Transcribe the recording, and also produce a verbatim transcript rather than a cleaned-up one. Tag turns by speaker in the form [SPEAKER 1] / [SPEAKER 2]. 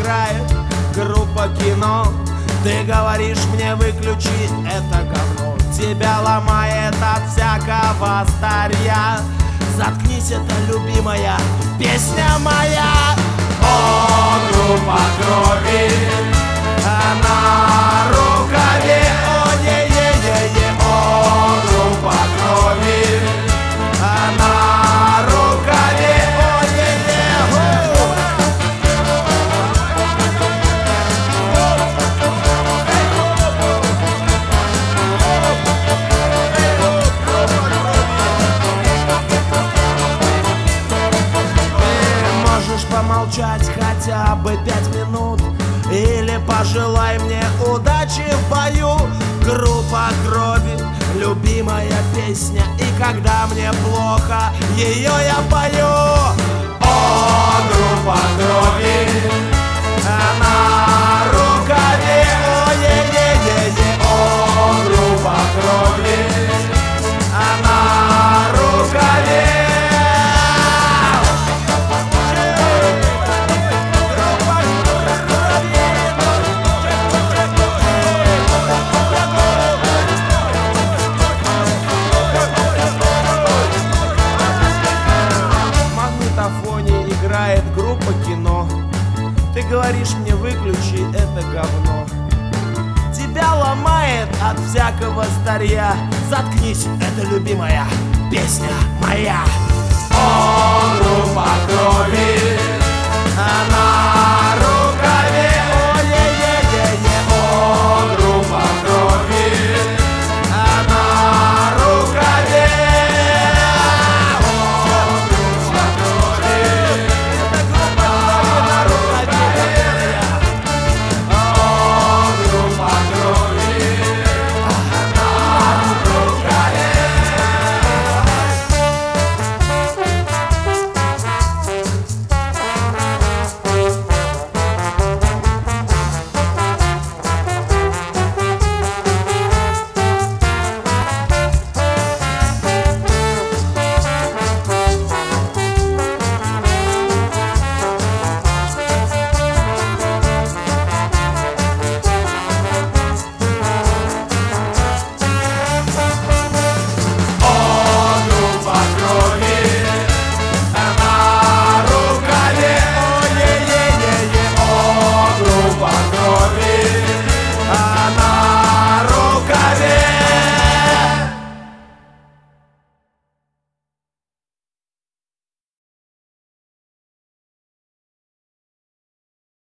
[SPEAKER 1] играет группа кино. Ты говоришь мне выключи это говно, тебя ломает от всякого старья. Заткнись, это любимая песня моя. О, группа крови, на рукаве, о, е-е-е-е. О, группа крови, на рукаве, о, е-е-е. Помолчать хотя бы пять минут или пожелай мне удачи в бою. Группа крови, любимая песня, и когда мне плохо, ее я пою. О, группа крови, на рукаве, о, е-е-е-е. О, группа крови, на рукаве. Играет группа кино. Ты говоришь мне выключи это говно, тебя ломает от всякого старья. Заткнись, это любимая песня моя. О, группа крови,